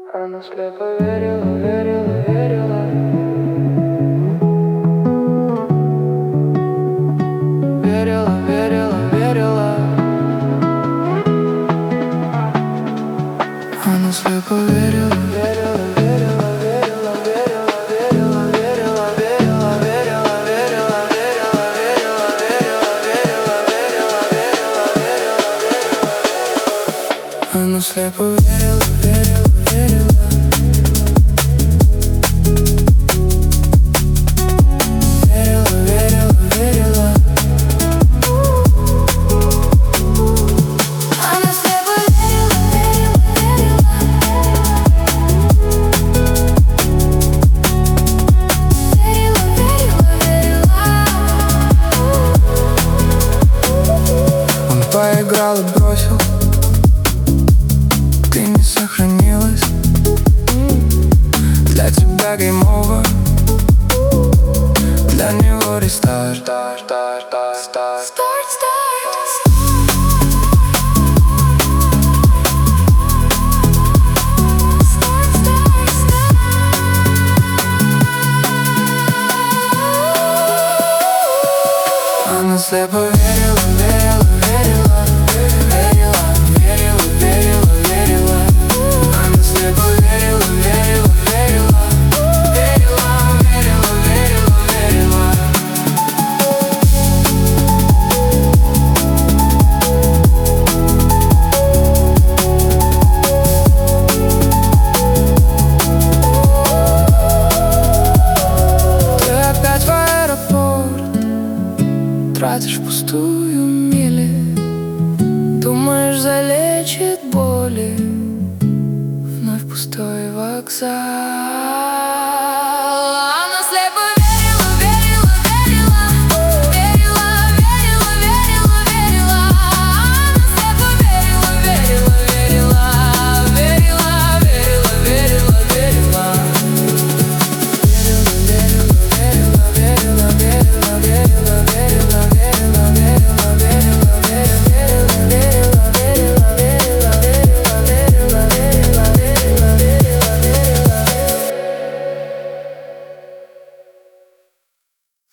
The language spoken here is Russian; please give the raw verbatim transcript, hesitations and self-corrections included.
Она слепо верила, верила, верила. Верила, верила, верила. Она слепо верила, верила, верила, верила, верила, верила, верила, верила, верила, верила, верила, верила, верила, верила, верила, верила, верила. Она слепо верила, верила, верила. Поиграл и бросил, ты не сохранилась. Для тебя game over, для него рестарт. Start, start, start, start. Start, start. Она слепо верила, верила, верила, верила, верила, верила, верила. Она слепо верила, верила, верила, верила, верила, верила, верила. Ты опять в аэропорт, тратишь пустую мили. Думаешь, залечит боли. Вновь пустой вокзал.